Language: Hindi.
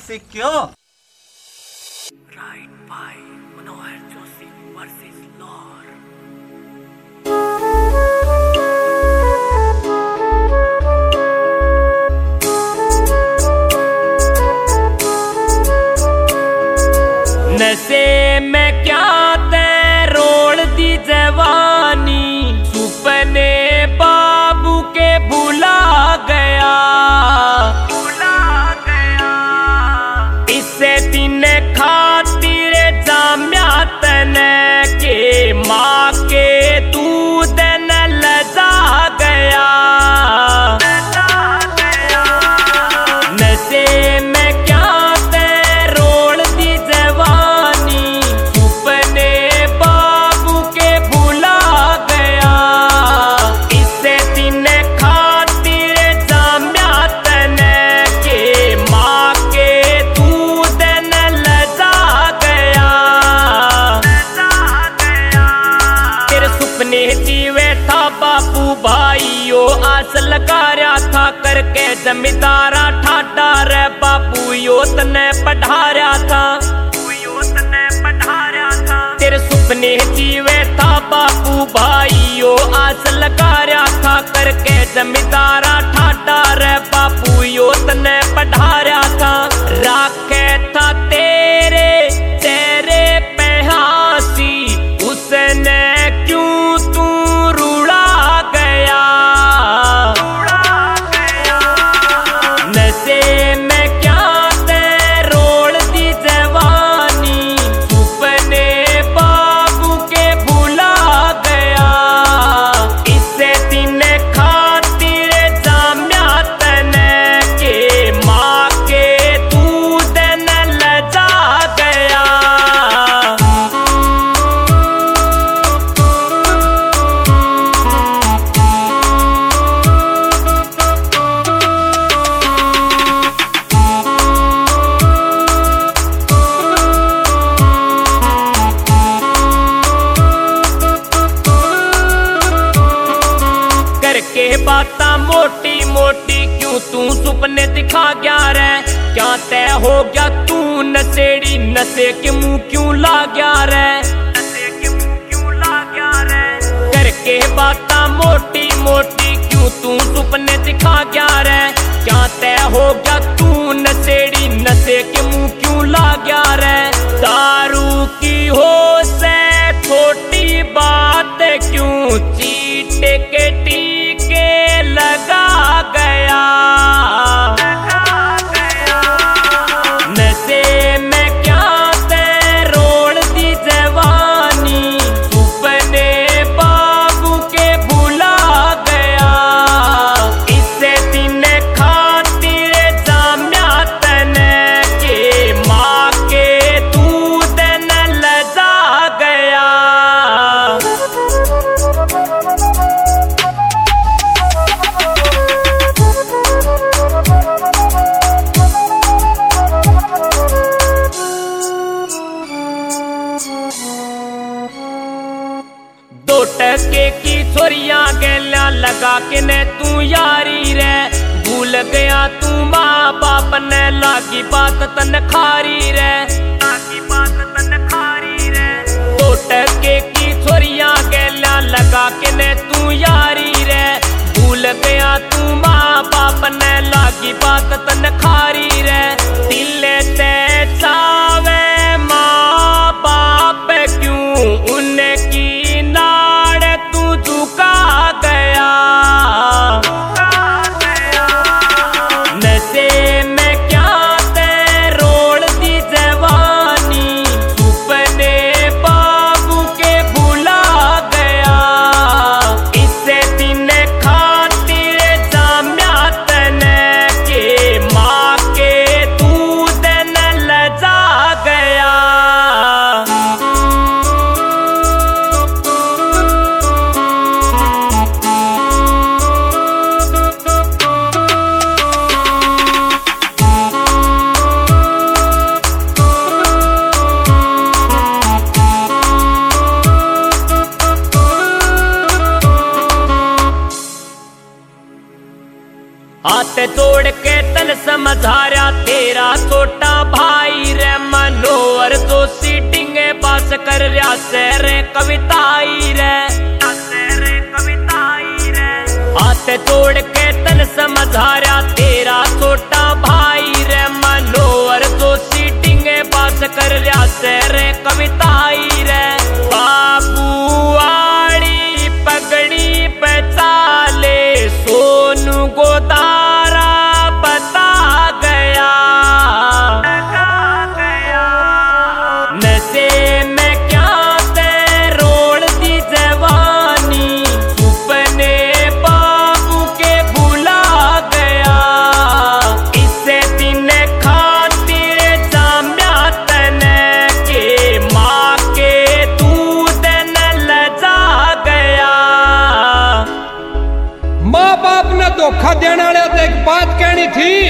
से क्यों? Write by Manohar Joshi versus लॉर। नशे में क्या ते रोल दी जवानी, सुपने बाबू के भुला गया। इससे दिन खातिर जाम्या तने के माँ के दूध न लजा गया। नशे में क्या ते रोल दी जवानी, सुपने बाबू के भुला गया। इससे दिन खातिर जाम्या तने के माँ के दूध न लजा गया। तेरे सुपने जीवे था बापू भाइयों, आस लगा रहा था करके जमींदारा ठाडा रे बापू योत ने पढ़ा रहा था। तेरे सुपने जीवे था बापू भाइयों, आस लगा रहा था करके जमींदारा ठाडा रे बापू योत ने पढ़ा रहा था। राखे था तेरे चेहरे पे हासी, उसने क्यों तू रुला गया। नशे में क्या ते रोल दी जवानी, सुपने बाबू के भुला गया। इससे दिन खातिर जाम्या तने के माँ के दूध न लजा गया। करके बाता मोटी मोटी क्यों तू सुपने दिखा गया रे। क्या तय हो गया तू नशेड़ी, नशे के मुंह क्यों ला गया रे। करके बाता मोटी मोटी क्यों तू सुपने दिखा गया रे। क्या तय हो गया तू नशेड़ी, नशे के मुंह क्यों ला गया रे। दारू की हो से छोटी बात क्यों चीट के टीके लगा गया। नशे में क्या ते रोल दी जवानी, सुपने बाबू के भुला गया। इससे दिन खातिर जाम्या तने के माँ के दूध न लजा गया। दो टके की छोरियां गेल्या लगा के ने तू यारी रे। भूल गया तू माँ बाप ने लागी बात तन खारी रे। दो टके की छोरियां गेल्या लगा के ने तू यारी रे। भूल गया तू माँ बाप ने लागी बात तन खारी रे। दिल ते चावे माँ बाप क्यों उनकी नाड़ तू झुका गया। नशे में क्या ते रोल दी जवानी, सुपने बाबू के भुला गया। इससे दिन खातिर जाम्या तने के माँ के कर रहा से रे कविताई रे हाथ जोड़ के तन समझाया तेरा छोटा भाई रे मनोहर जो सीटिंग पास कर रहा से रे कविताई रे बाबू आड़ी पगड़ी पे चाले सोनू गोदारा बता गया नशे में क्या ते रोड़ दी जवानी सुपने बाबू के भुला गया इसे दिन खातिर जाम्या तने के माँ के दूध न लजा गया। माँ बाप ने धोखा देने वाले तो एक बात कहनी थी